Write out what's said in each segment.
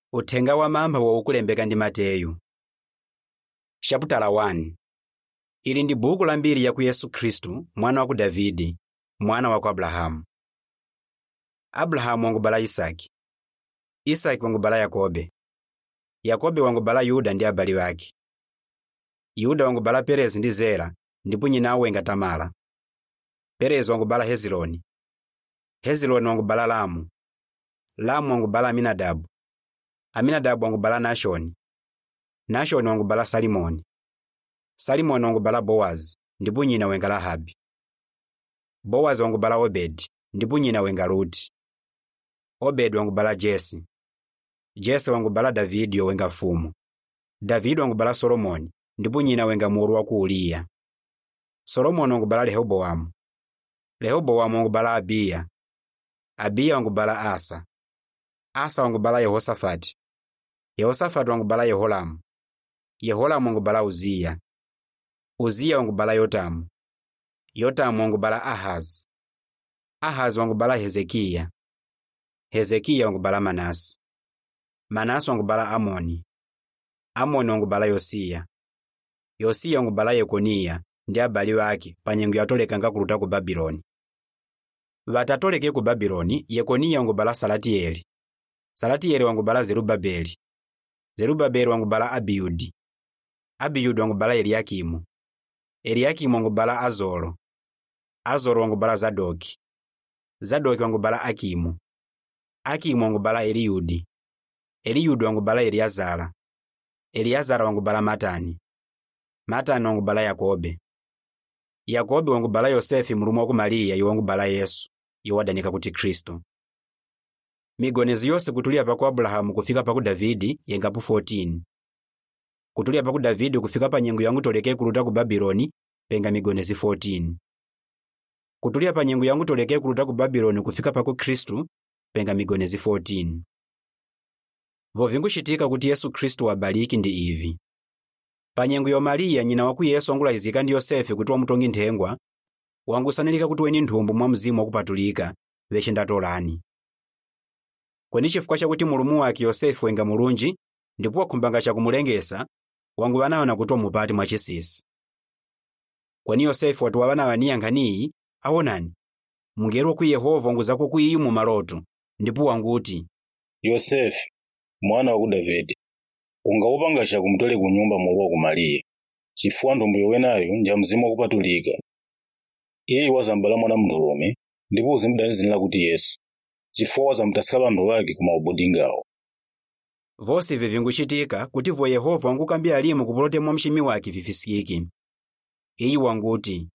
Uthenga wa mamba waukulembeka ndi Mateyu. Chaputala 1. Ili ndi buku la mbiri ya ku Yesu Khristu, mwana wa ku Davide, mwana wa ku Abrahamu. Abrahamu wangubala Isaki. Isaki wangubala Yakobe. Yakobe wangubala Yuda ndi abale wake. Yuda wangubala Perezi ndi Zera, ndipo nyina awenga Tamara. Perezi wangubala Hezironi. Hezironi wangubala Lamu. Lamu wangubala Aminadabu. Aminadabu wangubala Nashoni. Nashoni wangubala Salimoni. Salimoni wangubala Bowazi, ndipo nyina wenga Rahabi. Bowazi wangubala Obedi, ndipo nyina wenga Ruti. Obedi wangubala Jese. Jese wangubala Davidi wenga mfumu. Davidi wangubala Solomoni, ndipo nyina wenga mulu wa ku Uriya. Solomoni wangubala Rehobowamu. Rehobowamu wangubala Abiya. Abiya wangubala Asa. Asa wangubala Yehosafati. Yehosafati wangubala Yeholamu. Yeholamu wangubala Uziya. Uziya wangubala Yotamu. Yotamu wangubala Ahazi. Ahazi wangubala Hezekiya. Hezekiya wangubala Manase. Manase wangubala Amoni. Amoni wangubala Yosiya. Yosiya wangubala Yekoniya ndi abale wake pa nyengo yatolekanga kuluta ku Babuloni. Vatatoleke ku Babuloni, Yekoniya wangubala Salatieli. Salatieli wangubala Zerubabeli. Zerubabeli wangubala Abiyudi. Abiyudi wangubala Eliakimu. Eliakimu wangubala Azoro. Azoro wangubala Zadoki. Zadoki wangubala Akimu. Akimu wangubala Eliyudi. Eliyudi wangubala Eliazara. Eliazara wangubala Matani. Matani wangubala Yakobe. Yakobe wangubala Yosefi mulumu wa ku Mariya yowangubala Yesu, yowadanika kuti Khristu. Migonezi yose kutulia pa ku Abrahamu kufika pa ku Davidi yengapo 14. Kutulia pa ku Davidi kufika pa nyengo yangu toleke kuluta ku Babuloni penga migonezi 14. Kutulia pa nyengo yangu toleke kuluta ku Babuloni kufika pa ku Khristu penga migonezi 14. Vovinguchitika kuti Yesu Khristu wabaliki ndi ivi. Pa nyengo yo Mariya nyina wa ku Yesu angulazika ndi Yosefe kuti wamutongi nthengwa, wangusanalika kuti weni nthumbu mwa mzimu wakupatulika veche ndatolani. Kweni chifukwa chakuti mulumu wake Yosefe wenga mulunji ndipo wakhumbanga chakumulengesa, wangu wanaona kuti wamupati mwachisisi. Kweni Yosefe watu wawanawania nkhaniyi, awonani, mngelo ku Yehova wanguzako kuiyi mu maloto, ndipo wanguti, Yosefe, mwana wa ku Davide, ungawupanga chakumutole ku nyumba mulu wa ku Mariya, chifukwa nthumbu yowenayo ndi ya mzimu wakupatulika. Iye wazambala mwana mndulume, ndipo uzimudanizira kuti Yesu, chifukwa wazamutasikala anthu wake ku maubodingawo. Vose ivi vinguchitika kuti vo Yehova wangukambira alimu kupulote mwa mchimi wake vifisikiki. Iye wanguti,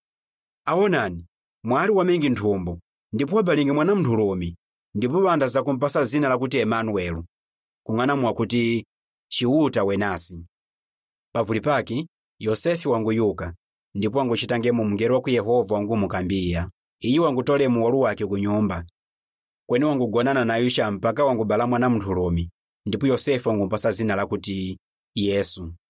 awonani, mwali wamengi nthumbu, ndipo wabalingi mwana mndulume, ndipo bandaza kumpasa zina lakuti Emanuelu, kung'ana mwakuti chiuta wenasi. Pavuli pake, Yosefe wanguyuka, ndipo wanguchitangemo mngelo wa ku Yehova wangumukambiya. Iye wangutole muwolu wake ku nyumba. Kweni wangugonana na Yusha mpaka wangubala mwana mndulume, ndipo Yosefe wangumpasa zina lakuti Yesu.